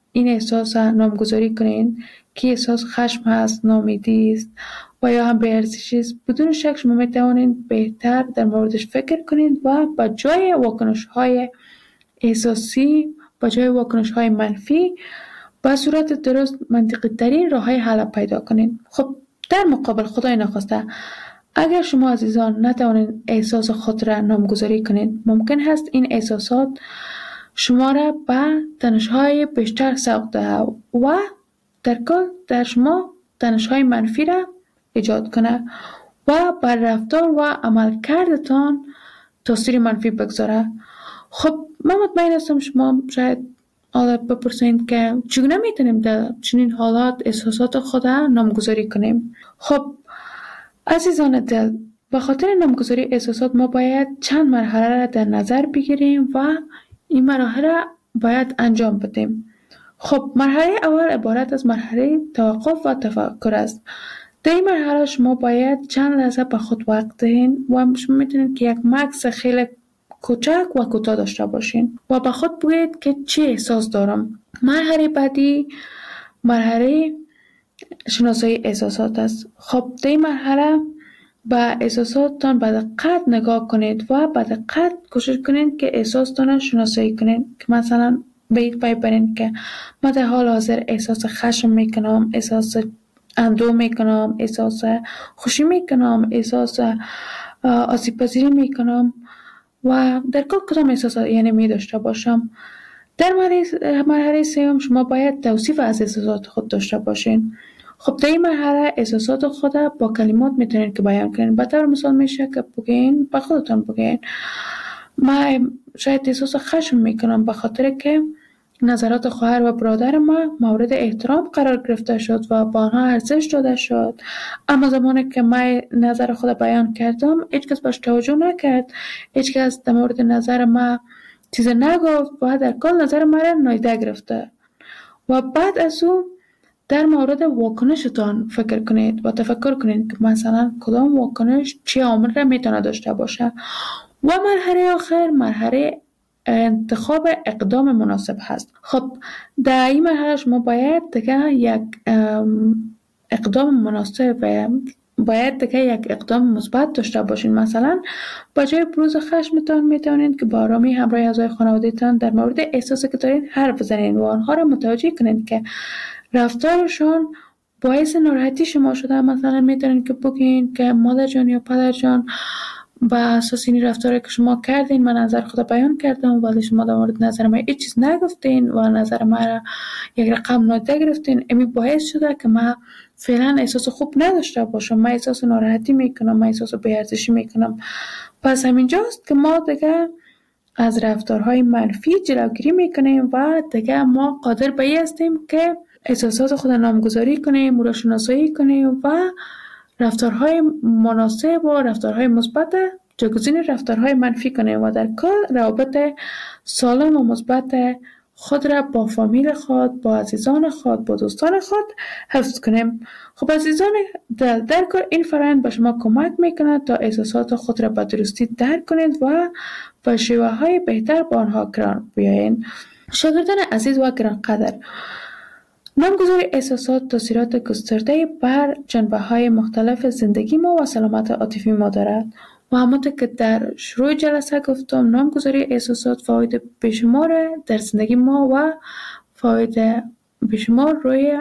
این احساس نامگذاری کنین که احساس خشم هست، ناامیدی است و یا هم بی‌ارزشی است، بدون شک شما می توانید بهتر در موردش فکر کنید و با جای واکنش های احساسی، با جای واکنش های منفی، با صورت درست منطقی ترین راه های حل پیدا کنید. خب در مقابل، خدای نخواسته اگر شما عزیزان نتوانید احساس خود را نامگذاری کنید، ممکن هست این احساسات شما را به تنش‌های بیشتر سوق دهد و در کل در شما تنش‌های منفی را ایجاد کنه و بر رفتار و عملکردتان تاثیر منفی بگذاره. خب من مطمئن هستم شما شاید حالت بپرسید که چگونه میتونیم در چنین حالات احساسات خود را نامگذاری کنیم. خب عزیزان دل، به خاطر نامگذاری احساسات ما باید چند مرحله را در نظر بگیریم و این مرحله را باید انجام بدیم. خب مرحله اول عبارت از مرحله توقف و تفکر است. در این مرحله شما باید چند لحظه به خود وقت دهید و شما میتونید که یک مکث خیلی کوچک و کوتاه داشته باشین و به خود بگید که چی احساس دارم. مرحله بعدی مرحله شناسایی احساسات است. خب در این مرحله به احساساتتان به دقت نگاه کنید و به دقت کوشش کنید که احساستان شناسایی کنید، که مثلا به یک پای برین که من در حال حاضر احساس خشم میکنم، احساس اندوه میکنم، احساس خوشی میکنم، احساس آسیب پذیری میکنم و در کل کدام احساسات یعنی می داشته باشم. در مرحله سوم شما باید توصیف از احساسات خود داشته باشین. خب در این مرحله احساسات خود با کلمات میتونید که بیان کنین. به طور مثال میشه که بگین، به خودتان بگین من شاید احساس خشم میکنم به خاطر که نظرات خواهر و برادر ما مورد احترام قرار گرفته شد و با آنها ارزش داده شد، اما زمانی که من نظر خود بیان کردم هیچ کس باش توجه نکرد، هیچ کس در مورد نظر ما چیز نگفت و در کل نظر ما را نادیده گرفته. و بعد از اون در مورد واکنشتان فکر کنید و تفکر کنید که مثلا کدام واکنش چه عامل را میتونه داشته باشه. و مرحله آخر مرحله انتخاب اقدام مناسب هست. خب در این مرحله شما باید دیگه یک اقدام مناسب و باید دیگه یک اقدام مثبت داشته باشین. مثلا با جای بروز خشمتان میتونید که با آرامی همراه اعضای خانواده‌تان در مورد احساسی که دارین حرف بزنید و آنها را متوجه کنید که رفتارشان باعث ناراحتی شما شده. مثلا میتونید که بگین که مادر جان یا پدر جان با اساس این رفتاری که شما کردین من نظر خود بیان کردم ولی شما در مورد نظر من هیچ چیز نگفتین و نظر من را یک رقم نادیده گرفتین. امی باعث شده که من فعلا احساس خوب نداشته باشم، من احساس ناراحتی میکنم، من احساس بی‌ارزشی میکنم. پس همینجاست که ما دیگه از رفتارهای منفی جلوگیری میکنیم و دیگه ما قادر به این هستیم که احساسات خود نامگذاری کنیم، او را شناسایی کنیم و رفتارهای مناسب و رفتارهای مثبت جایگزین رفتارهای منفی کنیم و در کل روابط سالم و مثبت خود را با فامیل خود، با عزیزان خود، با دوستان خود حفظ کنیم. خب عزیزان در در کل این فرآیند به شما کمک میکنه تا احساسات خود را به درستی درک کنید و با شیوه های بهتر با آنها کنار بیایید. شاگردان عزیز و گرانقدر، نامگذاری احساسات تاثیرات گسترده بر جنبه‌های مختلف زندگی ما و سلامت عاطفی ما دارد و همانطور که در شروع جلسه گفتم نامگذاری احساسات فواید بیشمار در زندگی ما و فواید بیشمار روی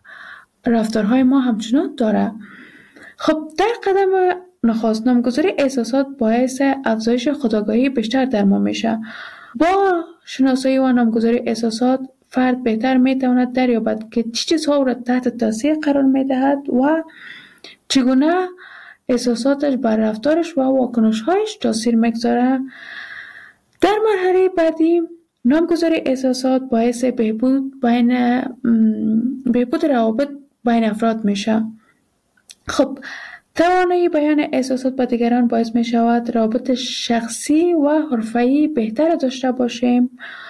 رفتارهای ما همچنان دارد. خب در قدم نخست نامگذاری احساسات باعث افزایش خودآگاهی بیشتر در ما میشه. با شناسایی و نامگذاری احساسات فرد بهتر میتواند دریابد که چه چیزها را تحت تاثیر قرار میدهد و چگونه احساساتش بر رفتارش و واکنش‌هایش تاثیر میگذارد. در مرحله بعدی نامگذاری احساسات باعث بهبود بین بهبود روابط بین افراد میشه. خب توانایی بیان احساسات با دیگران باعث می شود روابط شخصی و حرفه‌ای بهتر داشته باشیم،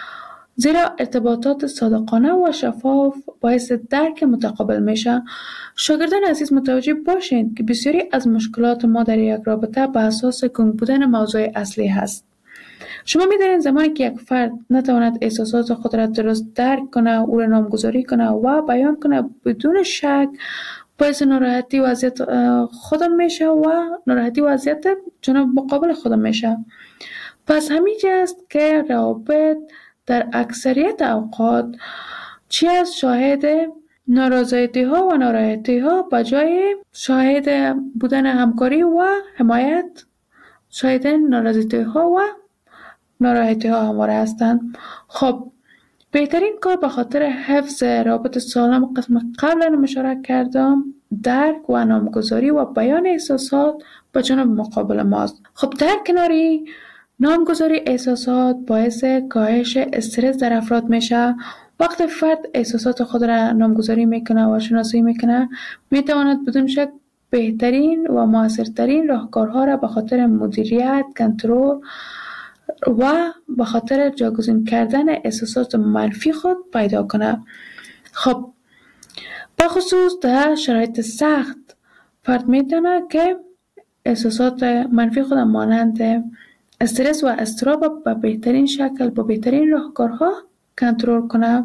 زیرا ارتباطات صادقانه و شفاف باعث درک متقابل میشه. شاگردان عزیز متوجه باشید که بسیاری از مشکلات ما در یک رابطه به اساس گنگ بودن موضوع اصلی هست شما می‌دانید زمانی که یک فرد نتواند احساسات خود را درست درک کنه، او را نامگذاری کنه و بیان کنه، بدون شک باعث ناراحتی وضعیت خودم میشه و ناراحتی وضعیت جناب مقابل خودم میشه. پس همینجا است که روابط در اکثریت اوقات چی از شاهد نارضایتی ها و ناراحتی ها به جای شاهد بودن همکاری و حمایت شاهد نارضایتی ها و ناراحتی ها همواره هستند. خب بهترین کار به خاطر حفظ رابط سالم قسم قبلا اشاره کردم درک و نامگذاری و بیان احساسات به جانب مقابل ماست. خب در کناری نامگذاری احساسات باعث کاهش استرس در افراد میشه. وقتی فرد احساسات خود را نامگذاری میکنه و شناسایی میکنه میتواند بدون شک بهترین و موثرترین راهکارها را به خاطر مدیریت، کنترل و به خاطر جاگزین کردن احساسات منفی خود پیدا کنه. خب به خصوص در شرایط سخت فرد میتونه که احساسات منفی خود مانند استرس و اضطراب به بهترین شکل با بهترین راهکارها کنترل کنه.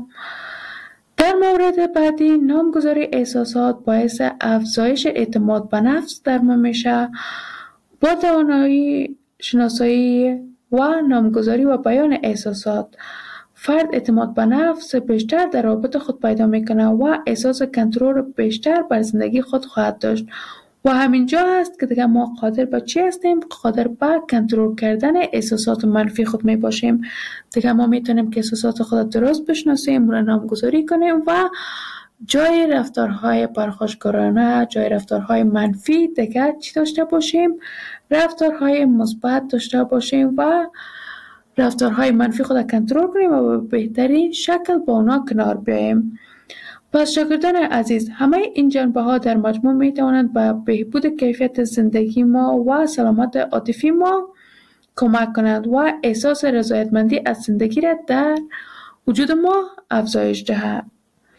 در مورد بعدی نامگذاری احساسات باعث افزایش اعتماد به نفس در ما میشه. با توانایی شناسایی و نامگذاری و بیان احساسات فرد اعتماد به نفس بیشتر در رابطه خود پیدا میکنه و احساس کنترل بیشتر بر زندگی خود خواهد داشت و همینجا هست که دیگه ما قادر به چی هستیم؟ قادر به کنترل کردن احساسات منفی خود می باشیم. دیگه ما میتونیم که احساسات خود درست بشناسیم، اون نامگذاری کنیم و جای رفتارهای پرخاشگرانه، جای رفتارهای منفی دیگه چی داشته باشیم؟ رفتارهای مثبت داشته باشیم و رفتارهای منفی خود کنترل کنیم و به بهترین شکل با اونا کنار بیاییم. پس شاگردان عزیز، همه این جنبه ها در مجموع می توانند به بهبود کیفیت زندگی ما و سلامت عاطفی ما کمک کنند و احساس رضایتمندی از زندگی را در وجود ما افزایش دهند.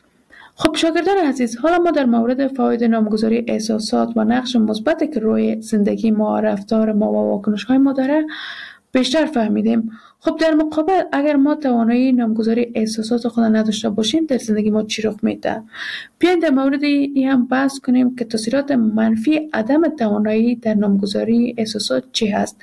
خب شاگردان عزیز، حالا ما در مورد فواید نامگذاری احساسات و نقش مثبتی که روی زندگی ما، رفتار ما و واکنش های ما داره بیشتر فهمیدیم. خب در مقابل اگر ما توانایی نامگذاری احساسات خود نداشته باشیم در زندگی ما چی رخ میده؟ بیاین در مورد این هم بحث کنیم که تاثیرات منفی عدم توانایی در نامگذاری احساسات چی هست.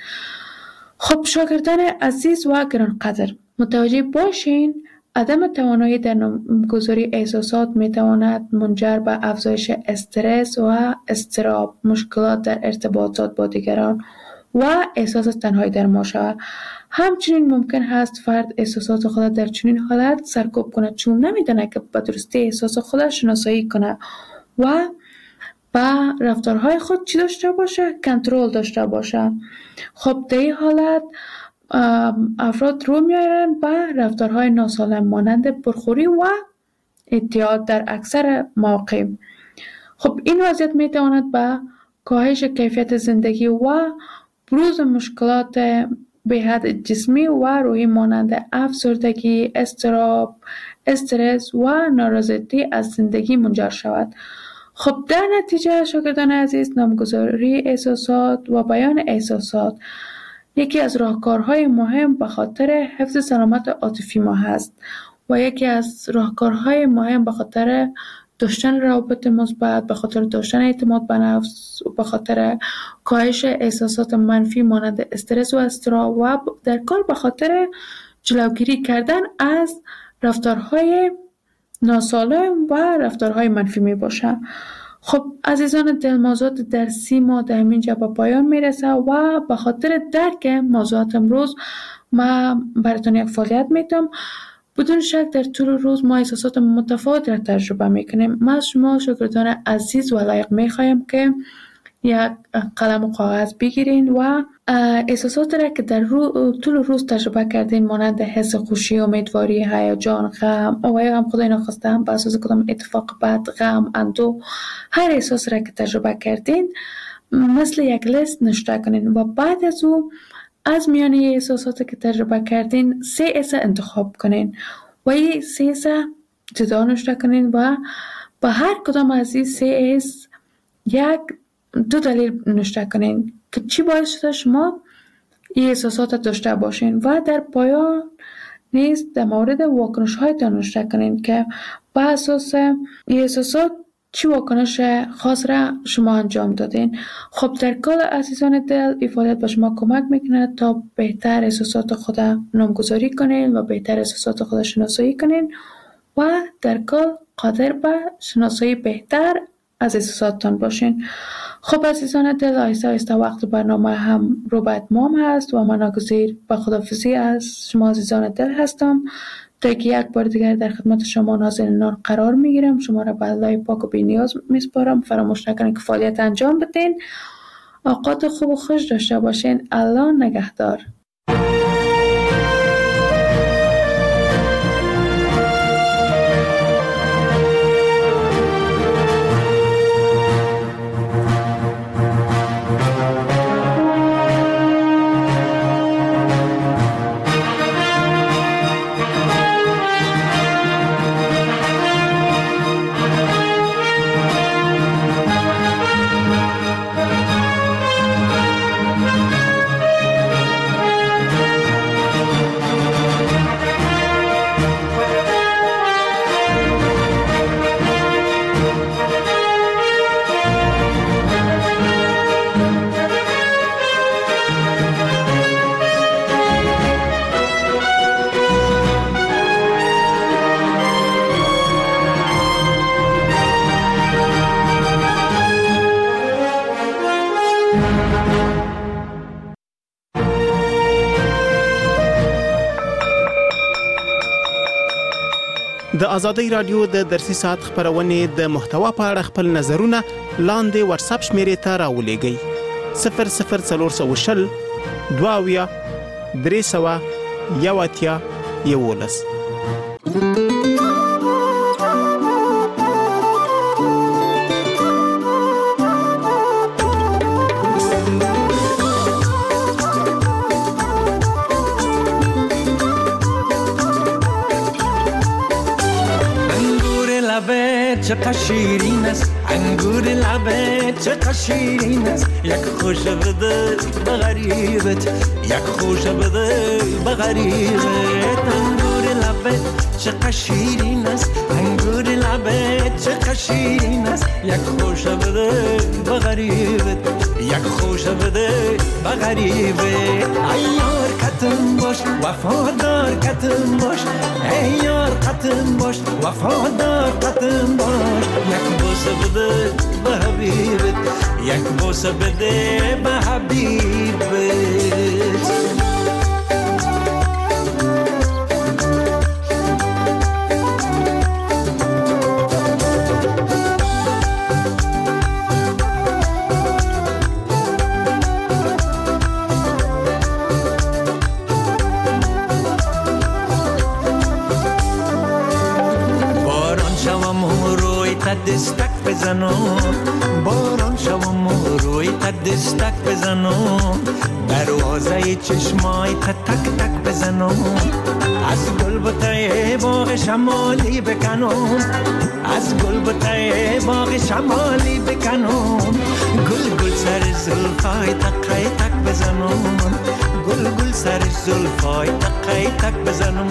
خب شاگردان عزیز و گرانقدر، متوجه باشین عدم توانایی در نامگذاری احساسات میتواند منجر به افزایش استرس و اضطراب، مشکلات در ارتباطات با دیگران و احساس تنهایی در ما شود. همچنین ممکن هست فرد احساسات خود در چنین حالت سرکوب کنه چون نمیدونه که به درستی احساس خود شناسایی کنه و با رفتارهای خود چی داشته باشه؟ کنترل داشته باشه. خب در این حالت افراد رو میارن به رفتارهای ناسالم مانند پرخوری و اعتیاد در اکثر مواقع. خب این وضعیت میتواند به کاهش کیفیت زندگی و بروز مشکلات به حد جسمی و روحی مانند افسردگی، اضطراب، استرس و نارضایتی از زندگی منجر شود. خب در نتیجه شاگردان عزیز، نامگذاری احساسات و بیان احساسات یکی از راهکارهای مهم به خاطر حفظ سلامت عاطفی ما هست و یکی از راهکارهای مهم به خاطر داشتن روابط مثبت، به خاطر داشتن اعتماد به نفس، به خاطر کاهش احساسات منفی مانند استرس و اضطراب و در کل به خاطر جلوگیری کردن از رفتارهای ناسالم و رفتارهای منفی می باشه. خب عزیزان دل، موضوعات درسی ما در همینجا به پایان میرسه و به خاطر درک موضوعات امروز ما براتون یک فعالیت میتونم. بدون شک در طول روز ما احساسات متفاوت را تجربه میکنیم. ما از شما شاگردان عزیز و لایق میخوایم که یک قلم و کاغذ بگیرین و احساسات را که در رو طول روز تجربه کردین مانند حس خوشی، امیدواری، هیجان، غم و یا هم خدای نخواسته هم به اساس کدام اتفاق بد، غم، اندوه، هر احساس را که تجربه کردین مثل یک لیست نوشته کنین و بعد از او از میانه احساساتی که تجربه کردین سه اس انتخاب کنین و این سه اس جدا نوشته کنین و با هر کدام از این سه اس یک دو دلیل نوشته کنین که چی باعث شده شما این احساسات داشته باشین و در پایان نیز در مورد واکنش هایتان نوشته کنین که با اساس این احساسات چی واکنش خاص را شما انجام دادین. خب در کل عزیزان دل، این فعالیت به شما کمک میکنه تا بهتر احساسات خود نامگذاری کنین و بهتر احساسات خود شناسایی کنین و در کل قادر به شناسایی بهتر از احساساتتان باشین. خب عزیزان دل، آهسته آهسته وقت برنامه هم رو به اتمام هست و من ناگزیر به خداحافظی از شما عزیزان دل هستم تا که یک بار دیگر در خدمت شما نازنینان قرار میگیرم. شما را به الله پاک و بی‌نیاز میسپارم. فراموش نکنید که فعالیت انجام بدین. اوقات خوب و خوش داشته باشین. الله نگهدار. د آزادۍ رادیو د درسي ساعت خبرونه د محتوا په اړه خپل نظرونه لاندې واتس اپ شمیرې ته راولېږئ. صفر صفر څلور سوه شل دوه اویا درې سوه یو اتیا یولس. چقدر شیرین است انگور لبت، چقدر شیرین است یک خوش بده به غریبت، یک خوش بده به غریبت. انگور لبت چقدر شیرین است انگور لبت، چقدر شیرین است یک خوش بده به غریبت، یک خوش بده به غریبت. ای یار قطن باش وفادار قطن باش، ای یار قطن باش وفادار قطن باش. یک بوسه بده به حبیبت، یک بوسه بده به حبیبت. دستک بزنم باران شوم و روی تا دستک بزنم، دروازه چشمای تا تک تک بزنم، از گل بوته باغ شمالی بکنم، از گل بوته باغ شمالی بکنم، گل گل سر زلفای تقی تک بزنم، گل گل سر زلفای تقی تک بزنم.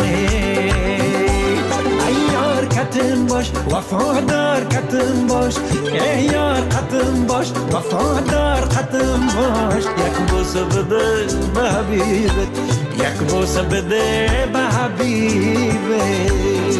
ای یار قطن باش وفادار قطن باش، ای یار قطن باش وفادار قطن باش. یک بوسه بده به حبیبت، یک بوسه بده به حبیبت.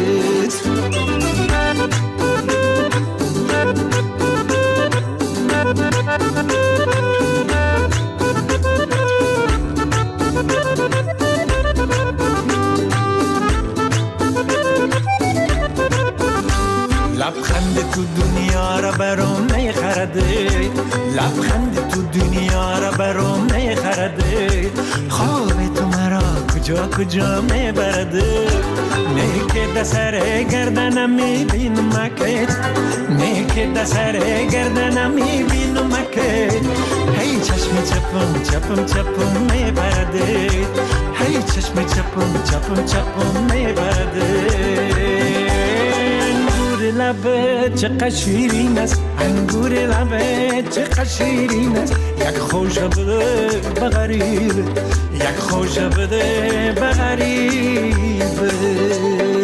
لبخند تو دنیا را برام نخرده، لبخند تو دنیا را برام نخرده، خواب تو مرا کجا کجا میبرده. نه که در سر گردنم میبینم مکت، نه که در سر گردنم میبینم مکت. هی چشم چپم چپم چپم میبرده، هی چشم چپم چپم چپم میبرده. لبت چه شیرین است انگور لبت چه شیرین است یک خوش بده به غریبه یک خوش بده به غریبه